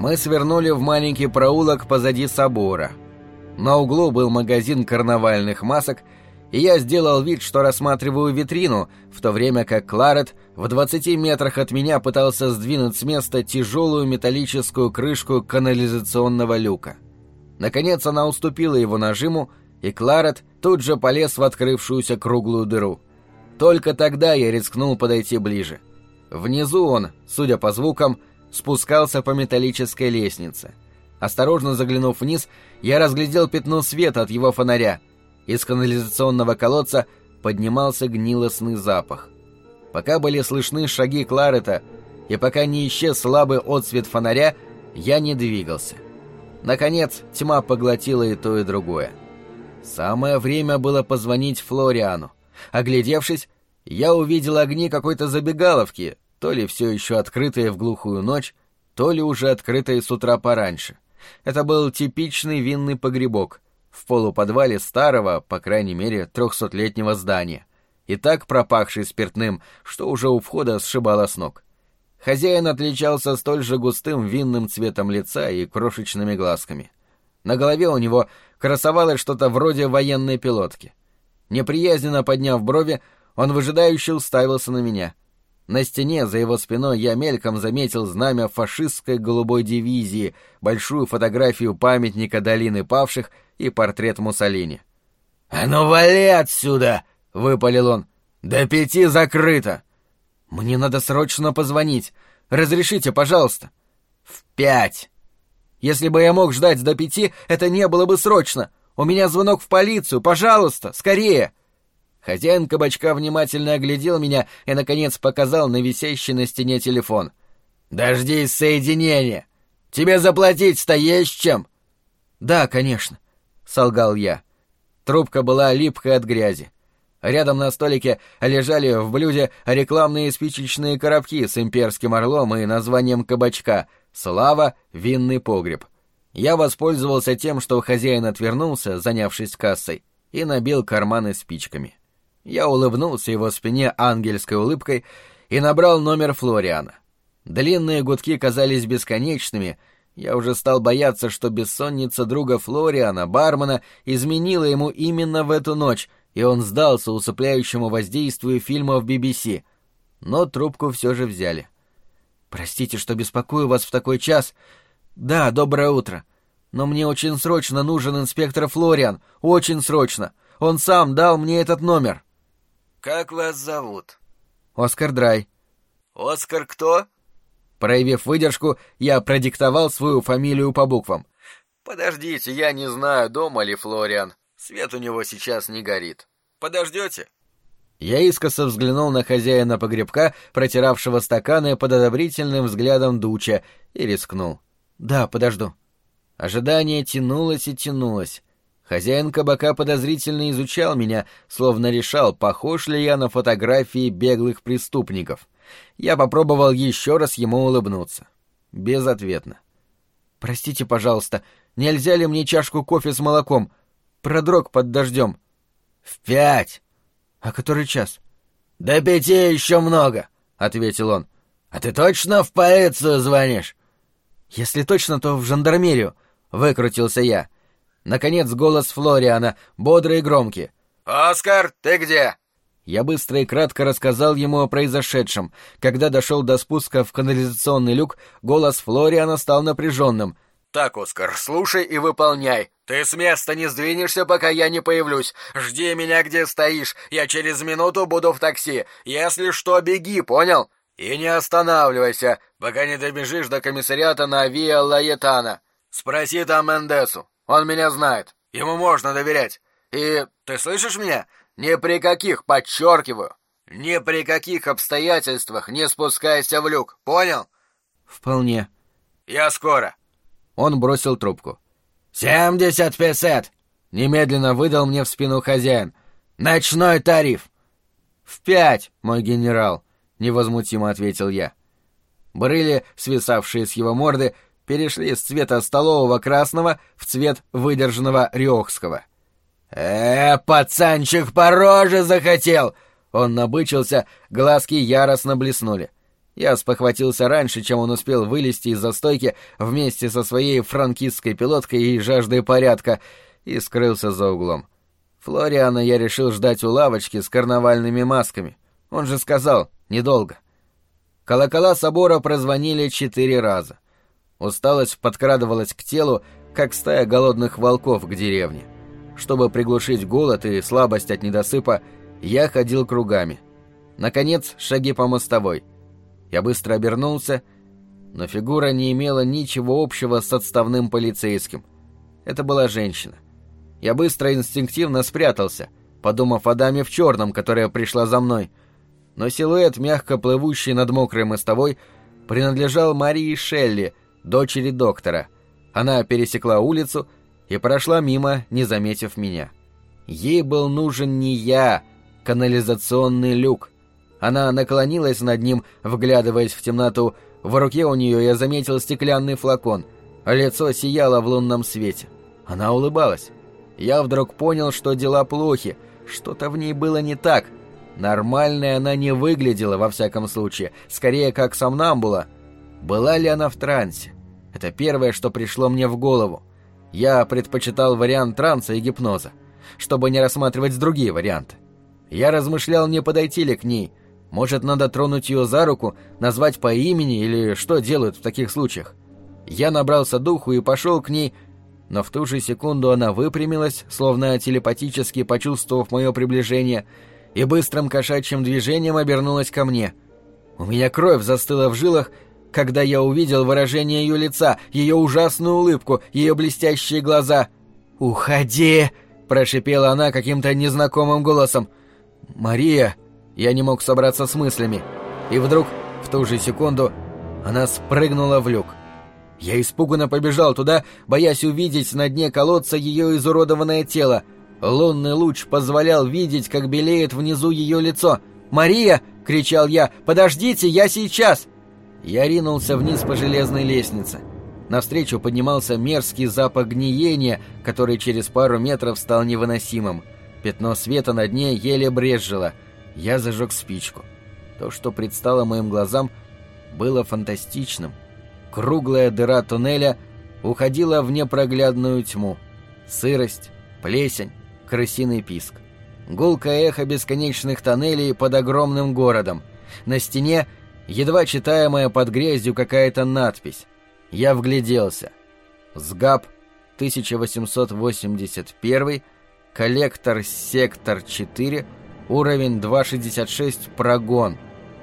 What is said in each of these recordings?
Мы свернули в маленький проулок позади собора. На углу был магазин карнавальных масок, и я сделал вид, что рассматриваю витрину, в то время как Кларет в 20 метрах от меня пытался сдвинуть с места тяжелую металлическую крышку канализационного люка. Наконец она уступила его нажиму, и Кларет тут же полез в открывшуюся круглую дыру. Только тогда я рискнул подойти ближе. Внизу он, судя по звукам, спускался по металлической лестнице. Осторожно заглянув вниз, я разглядел пятно света от его фонаря. Из канализационного колодца поднимался гнилостный запах. Пока были слышны шаги Кларета, и пока не исчез слабый отсвет фонаря, я не двигался. Наконец, тьма поглотила и то, и другое. Самое время было позвонить Флориану. Оглядевшись, я увидел огни какой-то забегаловки, то ли все еще открытые в глухую ночь, то ли уже открытые с утра пораньше. Это был типичный винный погребок в полуподвале старого, по крайней мере, 300-летнего здания, и так пропахший спиртным, что уже у входа сшибало с ног. Хозяин отличался столь же густым винным цветом лица и крошечными глазками. На голове у него красовалось что-то вроде военной пилотки. Неприязненно подняв брови, он выжидающе уставился на меня. На стене за его спиной я мельком заметил знамя фашистской голубой дивизии, большую фотографию памятника долины павших и портрет Муссолини. «А ну вали отсюда!» — выпалил он. «До 5 закрыто!» «Мне надо срочно позвонить. Разрешите, пожалуйста». «В 5!» «Если бы я мог ждать до 5, это не было бы срочно. У меня звонок в полицию. Пожалуйста, скорее!» Хозяин кабачка внимательно оглядел меня и, наконец, показал на висящий на стене телефон. «Дождись соединения! Тебе заплатить-то есть чем?» «Да, конечно», — солгал я. Трубка была липкой от грязи. Рядом на столике лежали в блюде рекламные спичечные коробки с имперским орлом и названием кабачка «Слава, винный погреб». Я воспользовался тем, что хозяин отвернулся, занявшись кассой, и набил карманы спичками. Я улыбнулся его спине ангельской улыбкой и набрал номер Флориана. Длинные гудки казались бесконечными. Я уже стал бояться, что бессонница друга Флориана, бармена, изменила ему именно в эту ночь, и он сдался усыпляющему воздействию фильмов BBC. Но трубку все же взяли. «Простите, что беспокою вас в такой час. Да, доброе утро. Но мне очень срочно нужен инспектор Флориан. Очень срочно. Он сам дал мне этот номер». «Как вас зовут?» «Оскар Драй». «Оскар кто?» Проявив выдержку, я продиктовал свою фамилию по буквам. «Подождите, я не знаю, дома ли Флориан. Свет у него сейчас не горит. Подождете?» Я искоса взглянул на хозяина погребка, протиравшего стаканы под одобрительным взглядом Дуча, и рискнул. «Да, подожду». Ожидание тянулось и тянулось. Хозяин кабака подозрительно изучал меня, словно решал, похож ли я на фотографии беглых преступников. Я попробовал еще раз ему улыбнуться. Безответно. «Простите, пожалуйста, нельзя ли мне чашку кофе с молоком? Продрог под дождем». «В 5!» «А который час?» «До 5 еще много», — ответил он. «А ты точно в полицию звонишь?» «Если точно, то в жандармерию», — выкрутился я. Наконец голос Флориана, бодрый и громкий. «Оскар, ты где?» Я быстро и кратко рассказал ему о произошедшем. Когда дошел до спуска в канализационный люк, голос Флориана стал напряженным. «Так, Оскар, слушай и выполняй. Ты с места не сдвинешься, пока я не появлюсь. Жди меня, где стоишь. Я через минуту буду в такси. Если что, беги, понял? И не останавливайся, пока не добежишь до комиссариата на Виа Лаэтана. Спроси там Мендесу. Он меня знает. Ему можно доверять. И ты слышишь меня? Ни при каких, подчеркиваю, ни при каких обстоятельствах не спускайся в люк. Понял?» «Вполне». «Я скоро». Он бросил трубку. 70%! Немедленно выдал мне в спину хозяин. «Ночной тариф!» «В 5, мой генерал», — невозмутимо ответил я. Брыли, свисавшие с его морды, перешли с цвета столового красного в цвет выдержанного рёхского. Пацанчик по роже захотел!» Он набычился, глазки яростно блеснули. Я спохватился раньше, чем он успел вылезти из-за стойки вместе со своей франкистской пилоткой и жаждой порядка, и скрылся за углом. Флориана я решил ждать у лавочки с карнавальными масками. Он же сказал, недолго. Колокола собора прозвонили 4 раза. Усталость подкрадывалась к телу, как стая голодных волков к деревне. Чтобы приглушить голод и слабость от недосыпа, я ходил кругами. Наконец, шаги по мостовой. Я быстро обернулся, но фигура не имела ничего общего с отставным полицейским. Это была женщина. Я быстро и инстинктивно спрятался, подумав о даме в черном, которая пришла за мной. Но силуэт, мягко плывущий над мокрой мостовой, принадлежал Марии Шелли, дочери доктора. Она пересекла улицу и прошла мимо, не заметив меня. Ей был нужен не я, канализационный люк. Она наклонилась над ним, вглядываясь в темноту. В руке у нее я заметил стеклянный флакон, а лицо сияло в лунном свете. Она улыбалась. Я вдруг понял, что дела плохи, что-то в ней было не так. Нормальной она не выглядела, во всяком случае, скорее как сомнамбула. Была ли она в трансе? Это первое, что пришло мне в голову. Я предпочитал вариант транса и гипноза, чтобы не рассматривать другие варианты. Я размышлял, не подойти ли к ней. Может, надо тронуть ее за руку, назвать по имени или что делают в таких случаях. Я набрался духу и пошел к ней, но в ту же секунду она выпрямилась, словно телепатически почувствовав мое приближение, и быстрым кошачьим движением обернулась ко мне. У меня кровь застыла в жилах, когда я увидел выражение ее лица, ее ужасную улыбку, ее блестящие глаза. «Уходи!» – прошипела она каким-то незнакомым голосом. «Мария!» Я не мог собраться с мыслями. И вдруг, в ту же секунду, она спрыгнула в люк. Я испуганно побежал туда, боясь увидеть на дне колодца ее изуродованное тело. Лунный луч позволял видеть, как белеет внизу ее лицо. «Мария!» — кричал я. «Подождите, я сейчас!» Я ринулся вниз по железной лестнице. Навстречу поднимался мерзкий запах гниения, который через пару метров стал невыносимым. Пятно света на дне еле брезжило. Я зажег спичку. То, что предстало моим глазам, было фантастичным. Круглая дыра туннеля уходила в непроглядную тьму. Сырость, плесень, крысиный писк. Гулкое эхо бесконечных тоннелей под огромным городом. На стене едва читаемая под грязью какая-то надпись. Я вгляделся. СГАП 1881, коллектор сектор 4, уровень 266, прогон.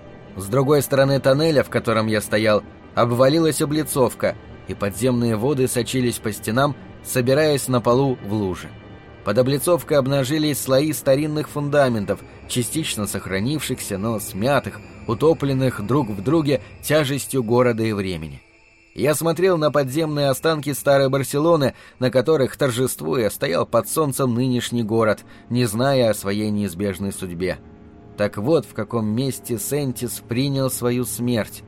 С другой стороны тоннеля, в котором я стоял, обвалилась облицовка, и подземные воды сочились по стенам, собираясь на полу в лужи. Под облицовкой обнажились слои старинных фундаментов, частично сохранившихся, но смятых, утопленных друг в друге тяжестью города и времени. Я смотрел на подземные останки старой Барселоны, на которых, торжествуя, стоял под солнцем нынешний город, не зная о своей неизбежной судьбе. Так вот, в каком месте Сентис принял свою смерть.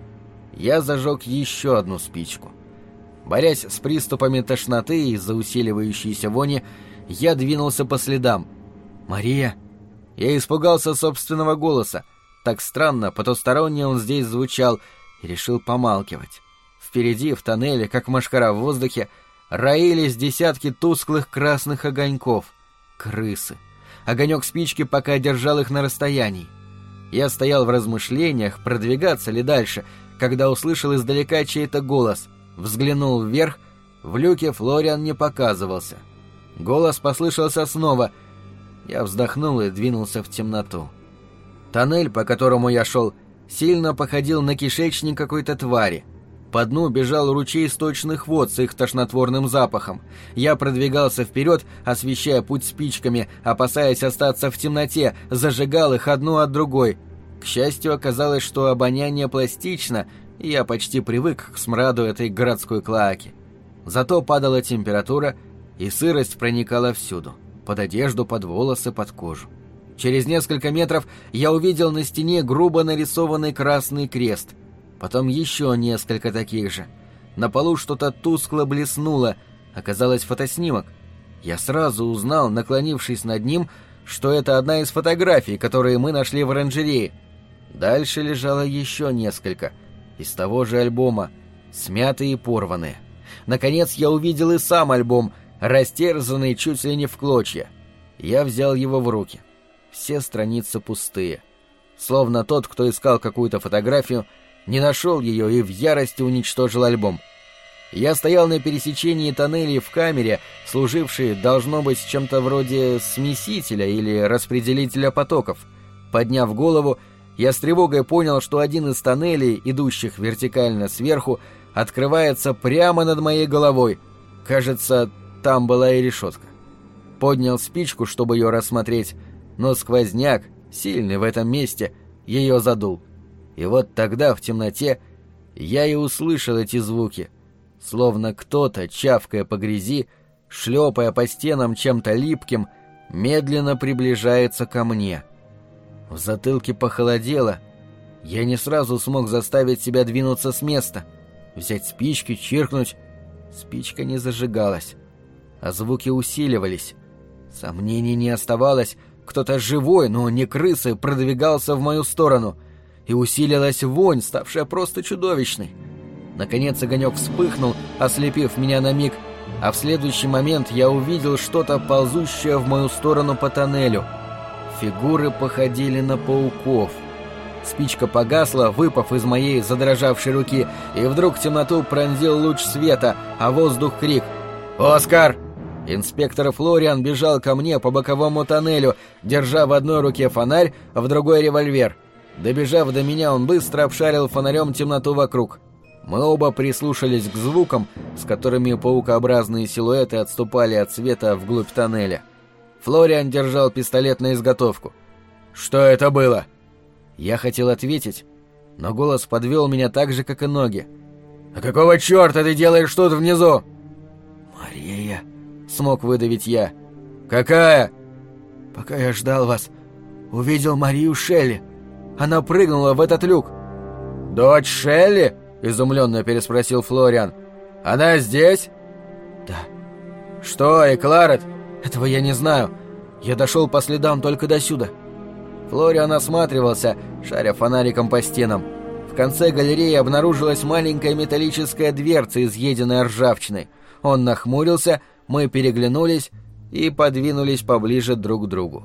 Я зажег еще одну спичку. Борясь с приступами тошноты из-за усиливающейся вони, я двинулся по следам. «Мария!» Я испугался собственного голоса. Так странно, потусторонне он здесь звучал, и решил помалкивать. Впереди, в тоннеле, как мошкара в воздухе, роились десятки тусклых красных огоньков. Крысы. Огонек спички пока держал их на расстоянии. Я стоял в размышлениях, продвигаться ли дальше, когда услышал издалека чей-то голос. Взглянул вверх, в люке Флориан не показывался. Голос послышался снова. Я вздохнул и двинулся в темноту. Тоннель, по которому я шел, сильно походил на кишечник какой-то твари. По дну бежал ручей сточных вод с их тошнотворным запахом. Я продвигался вперед, освещая путь спичками, опасаясь остаться в темноте, зажигал их одну от другой. К счастью, оказалось, что обоняние пластично, и я почти привык к смраду этой городской клоаки. Зато падала температура, и сырость проникала всюду. Под одежду, под волосы, под кожу. Через несколько метров я увидел на стене грубо нарисованный красный крест. Потом еще несколько таких же. На полу что-то тускло блеснуло. Оказалось, фотоснимок. Я сразу узнал, наклонившись над ним, что это одна из фотографий, которые мы нашли в оранжерее. Дальше лежало еще несколько, из того же альбома, смятые и порванные. Наконец я увидел и сам альбом, растерзанный чуть ли не в клочья. Я взял его в руки. Все страницы пустые. Словно тот, кто искал какую-то фотографию, не нашел ее и в ярости уничтожил альбом. Я стоял на пересечении тоннелей в камере, служившей, должно быть, чем-то вроде смесителя или распределителя потоков. Подняв голову, я с тревогой понял, что один из тоннелей, идущих вертикально сверху, открывается прямо над моей головой. Кажется, там была и решетка. Поднял спичку, чтобы ее рассмотреть, но сквозняк, сильный в этом месте, ее задул. И вот тогда, в темноте, я и услышал эти звуки, словно кто-то, чавкая по грязи, шлепая по стенам чем-то липким, медленно приближается ко мне. В затылке похолодело. Я не сразу смог заставить себя двинуться с места, взять спички, чиркнуть. Спичка не зажигалась, а звуки усиливались. Сомнений не оставалось, кто-то живой, но не крысы, продвигался в мою сторону. И усилилась вонь, ставшая просто чудовищной. Наконец огонек вспыхнул, ослепив меня на миг, а в следующий момент я увидел что-то, ползущее в мою сторону по тоннелю. Фигуры походили на пауков. Спичка погасла, выпав из моей задрожавшей руки, и вдруг темноту пронзил луч света, а воздух крик: «Оскар!» Инспектор Флориан бежал ко мне по боковому тоннелю, держа в одной руке фонарь, в другой револьвер. Добежав до меня, он быстро обшарил фонарем темноту вокруг. Мы оба прислушались к звукам, с которыми паукообразные силуэты отступали от света вглубь тоннеля. Флориан держал пистолет на изготовку. «Что это было?» Я хотел ответить, но голос подвел меня так же, как и ноги. «А какого черта ты делаешь тут внизу?» «Мария», — смог выдавить я. «Какая?» «Пока я ждал вас, увидел Марию Шелли. Она прыгнула в этот люк». «Дочь Шелли?» — изумленно переспросил Флориан. «Она здесь?» «Да». «Что, и Кларет?» «Этого я не знаю. Я дошел по следам только досюда». Флориан осматривался, шаря фонариком по стенам. В конце галереи обнаружилась маленькая металлическая дверца, изъеденная ржавчиной. Он нахмурился, мы переглянулись и подвинулись поближе друг к другу.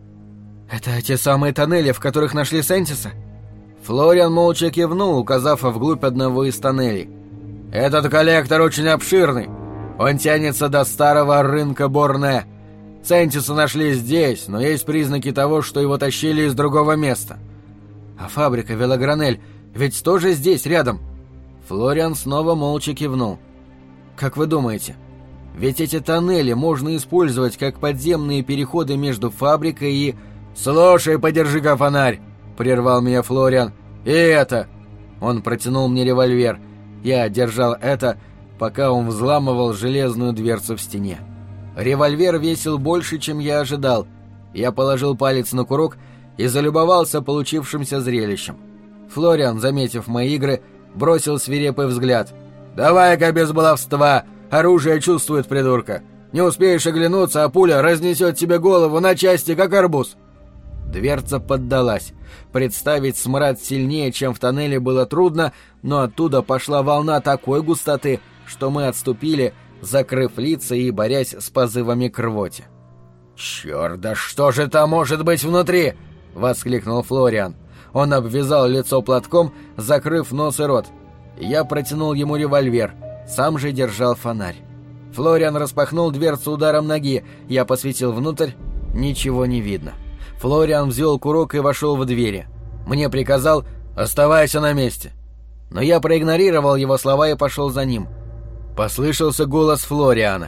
«Это те самые тоннели, в которых нашли Сентиса?» Флориан молча кивнул, указав вглубь одного из тоннелей. «Этот коллектор очень обширный. Он тянется до старого рынка Борне. Сентиса нашли здесь, но есть признаки того, что его тащили из другого места». «А фабрика Велогранель ведь тоже здесь, рядом?» Флориан снова молча кивнул. «Как вы думаете, ведь эти тоннели можно использовать как подземные переходы между фабрикой и...» «Слушай, подержи-ка фонарь!» — прервал меня Флориан. «И это!» Он протянул мне револьвер. Я держал это, пока он взламывал железную дверцу в стене. Револьвер весил больше, чем я ожидал. Я положил палец на курок и залюбовался получившимся зрелищем. Флориан, заметив мои игры, бросил свирепый взгляд. «Давай-ка без баловства! Оружие чувствует, придурка! Не успеешь оглянуться, а пуля разнесет тебе голову на части, как арбуз!» Дверца поддалась. Представить смрад сильнее, чем в тоннеле, было трудно, но оттуда пошла волна такой густоты, что мы отступили, закрыв лица и борясь с позывами к рвоте. «Черт, да что же там может быть внутри?» — воскликнул Флориан. Он обвязал лицо платком, закрыв нос и рот. Я протянул ему револьвер, сам же держал фонарь. Флориан распахнул дверцу ударом ноги, я посветил внутрь, ничего не видно. Флориан взвел курок и вошел в двери. Мне приказал «Оставайся на месте». Но я проигнорировал его слова и пошел за ним. Послышался голос Флориана.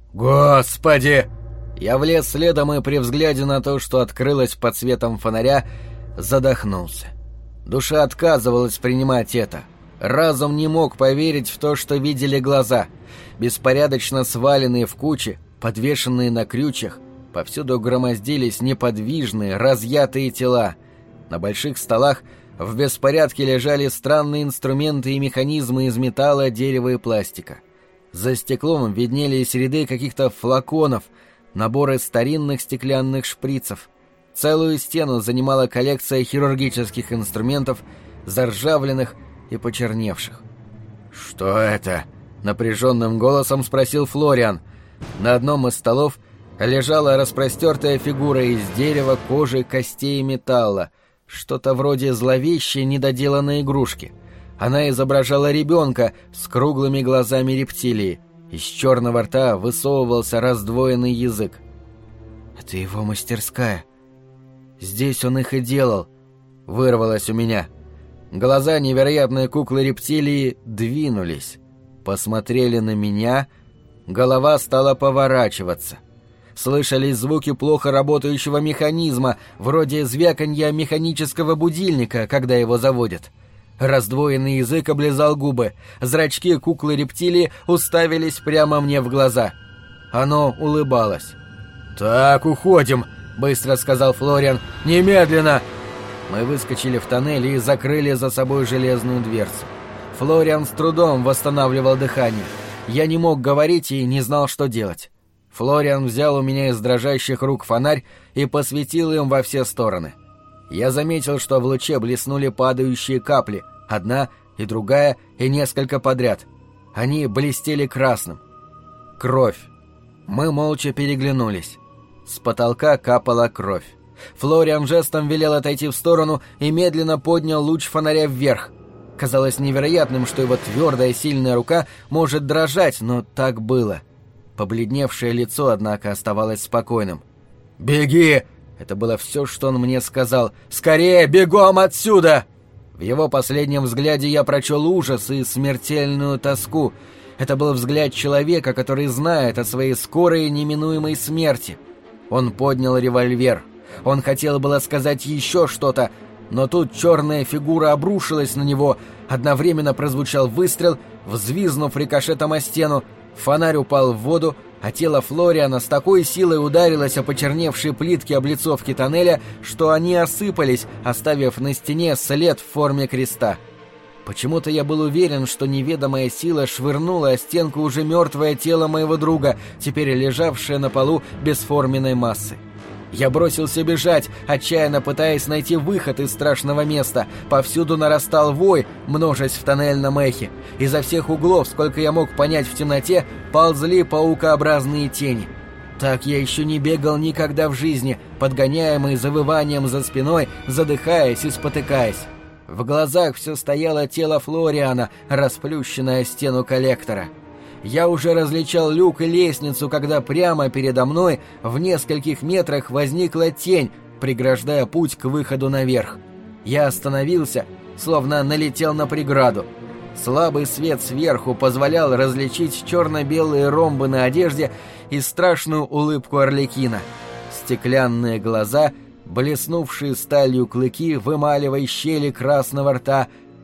«Господи!» Я влез следом и при взгляде на то, что открылось под светом фонаря, задохнулся. Душа отказывалась принимать это. Разум не мог поверить в то, что видели глаза. Беспорядочно сваленные в кучи, подвешенные на крючьях, повсюду громоздились неподвижные, разъятые тела. На больших столах в беспорядке лежали странные инструменты и механизмы из металла, дерева и пластика. За стеклом виднелись ряды каких-то флаконов, наборы старинных стеклянных шприцев. Целую стену занимала коллекция хирургических инструментов, заржавленных и почерневших. «Что это?» — напряженным голосом спросил Флориан. На одном из столов лежала распростертая фигура из дерева, кожи, костей и металла, что-то вроде зловещей недоделанной игрушки. Она изображала ребенка с круглыми глазами рептилии. Из черного рта высовывался раздвоенный язык. «Это его мастерская. Здесь он их и делал», — вырвалось у меня. Глаза невероятной куклы-рептилии двинулись, посмотрели на меня, голова стала поворачиваться. Слышались звуки плохо работающего механизма, вроде звяканья механического будильника, когда его заводят. Раздвоенный язык облизал губы, зрачки куклы-рептилии уставились прямо мне в глаза. Оно улыбалось. «Так, уходим», — быстро сказал Флориан. «Немедленно!» Мы выскочили в тоннель и закрыли за собой железную дверцу. Флориан с трудом восстанавливал дыхание. Я не мог говорить и не знал, что делать. Флориан взял у меня из дрожащих рук фонарь и посветил им во все стороны. Я заметил, что в луче блеснули падающие капли, одна и другая, и несколько подряд. Они блестели красным. Кровь. Мы молча переглянулись. С потолка капала кровь. Флориан жестом велел отойти в сторону и медленно поднял луч фонаря вверх. Казалось невероятным, что его твердая сильная рука может дрожать, но так было. Побледневшее лицо, однако, оставалось спокойным. «Беги!» — это было все, что он мне сказал. «Скорее, бегом отсюда!» В его последнем взгляде я прочел ужас и смертельную тоску. Это был взгляд человека, который знает о своей скорой и неминуемой смерти. Он поднял револьвер. Он хотел было сказать еще что-то, но тут черная фигура обрушилась на него. Одновременно прозвучал выстрел, взвизнув рикошетом о стену. Фонарь упал в воду, а тело Флориана с такой силой ударилось о почерневшие плитки облицовки тоннеля, что они осыпались, оставив на стене след в форме креста. Почему-то я был уверен, что неведомая сила швырнула о стенку уже мертвое тело моего друга, теперь лежавшее на полу бесформенной массы. Я бросился бежать, отчаянно пытаясь найти выход из страшного места. Повсюду нарастал вой, множась в тоннельном эхе. Изо всех углов, сколько я мог понять в темноте, ползли паукообразные тени. Так я еще не бегал никогда в жизни, подгоняемый завыванием за спиной, задыхаясь и спотыкаясь. В глазах все стояло тело Флориана, расплющенное о стену коллектора. Я уже различал люк и лестницу, когда прямо передо мной в нескольких метрах возникла тень, преграждая путь к выходу наверх. Я остановился, словно налетел на преграду. Слабый свет сверху позволял различить черно-белые ромбы на одежде и страшную улыбку Арлекина. Стеклянные глаза, блеснувшие сталью клыки, вымаливая щели красного рта.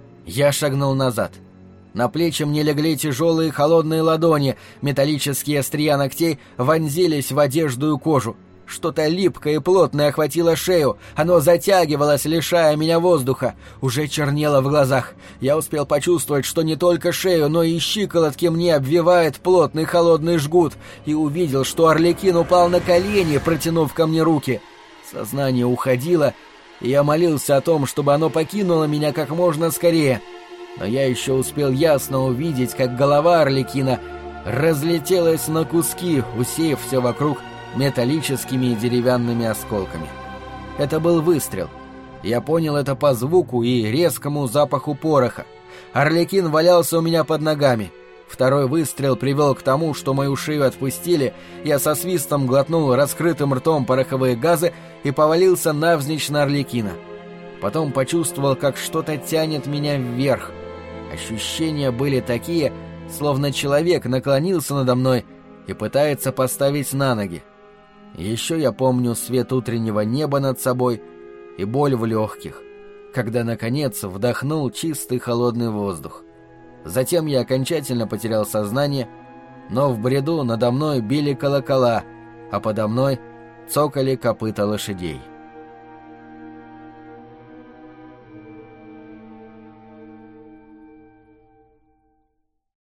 Я шагнул назад. На плечи мне легли тяжелые холодные ладони, металлические острия ногтей вонзились в одежду и кожу. Что-то липкое и плотное охватило шею, оно затягивалось, лишая меня воздуха. Уже чернело в глазах. Я успел почувствовать, что не только шею, но и щиколотки мне обвивает плотный холодный жгут, и увидел, что Арлекин упал на колени, протянув ко мне руки. Сознание уходило, и я молился о том, чтобы оно покинуло меня как можно скорее. Но я еще успел ясно увидеть, как голова Арлекина разлетелась на куски, усеяв все вокруг металлическими и деревянными осколками. Это был выстрел. Я понял это по звуку и резкому запаху пороха. Арлекин валялся у меня под ногами. Второй выстрел привел к тому, что мою шею отпустили, я со свистом глотнул раскрытым ртом пороховые газы и повалился навзничь на Арлекина. Потом почувствовал, как что-то тянет меня вверх. Ощущения были такие, словно человек наклонился надо мной и пытается поставить на ноги. Еще я помню свет утреннего неба над собой и боль в легких, когда, наконец, вдохнул чистый холодный воздух. Затем я окончательно потерял сознание, но в бреду надо мной били колокола, а подо мной цокали копыта лошадей.